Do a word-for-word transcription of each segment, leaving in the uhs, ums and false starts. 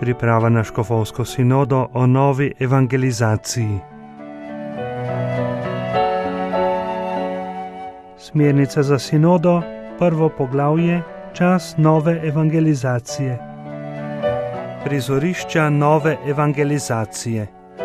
Priprava na škofovsko sinodo o novi evangelizaciji. Smernica za sinodo, prvo poglavje, čas nove evangelizacije. Prizorišča nove evangelizacije.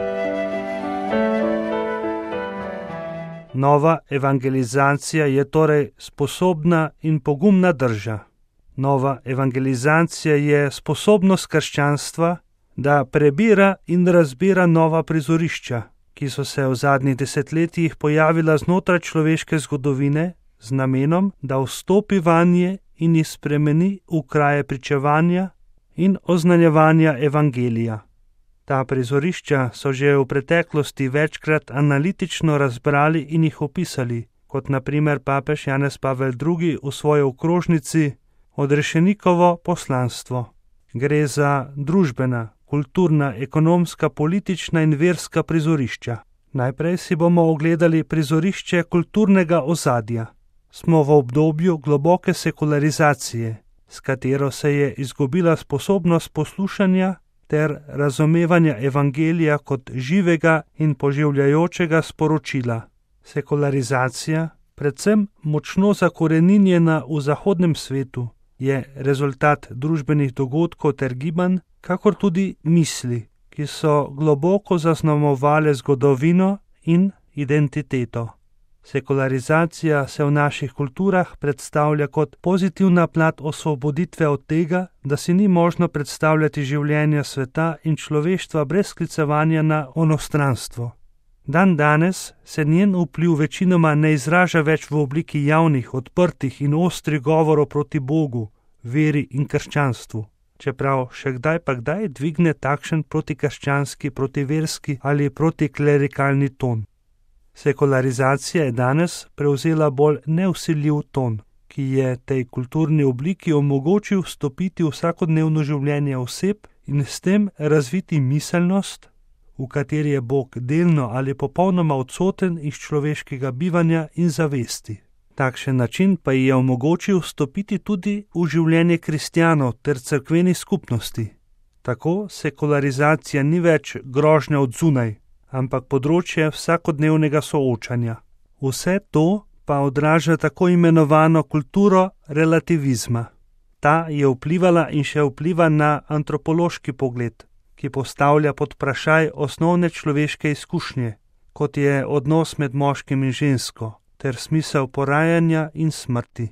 Nova evangelizacija je torej sposobna in pogumna drža. Nova evangelizacija je sposobnost krščanstva, da prebira in razbira nova prizorišča, ki so se v zadnjih desetletjih pojavila znotraj človeške zgodovine z namenom, da vstopi vanje in jih spremeni v kraje pričevanja in oznanjevanja evangelija. Ta prizorišča so že v preteklosti večkrat analitično razbrali in jih opisali, kot na primer papež Janez Pavel drugi v svoji okrožnici Odrešenikovo poslanstvo. Gre za družbena, kulturna, ekonomska, politična in verska prizorišča. Najprej si bomo ogledali prizorišče kulturnega ozadja. Smo v obdobju globoke sekularizacije, s katero se je izgubila sposobnost poslušanja ter razumevanja evangelija kot živega in poživljajočega sporočila. Sekularizacija, predvsem močno zakoreninjena v zahodnem svetu, je rezultat družbenih dogodkov ter gibanj, kakor tudi misli, ki so globoko zaznamovale zgodovino in identiteto. Sekularizacija se v naših kulturah predstavlja kot pozitivna plat osvoboditve od tega, da si ni možno predstavljati življenja sveta in človeštva brez sklicevanja na onostranstvo. Dan danes se njen vpliv večinoma ne izraža več v obliki javnih, odprtih in ostrih govorov proti Bogu, veri in krščanstvu, čeprav še kdaj pa kdaj dvigne takšen protikrščanski, protiverski ali protiklerikalni ton. Sekularizacija je danes prevzela bolj nevsiljiv ton, ki je tej kulturni obliki omogočil vstopiti v vsakodnevno življenje oseb in s tem razviti miselnost, v kateri je Bog delno ali popolnoma odsoten iz človeškega bivanja in zavesti. Takšen način pa ji je omogočil vstopiti tudi v življenje kristjanov ter cerkvenih skupnosti. Tako sekularizacija ni več grožnja od zunaj, ampak področje vsakodnevnega soočanja. Vse to pa odraža tako imenovano kulturo relativizma. Ta je vplivala in še vpliva na antropološki pogled, ki postavlja pod vprašaj osnovne človeške izkušnje, kot je odnos med moškim in žensko, ter smisel porajanja in smrti.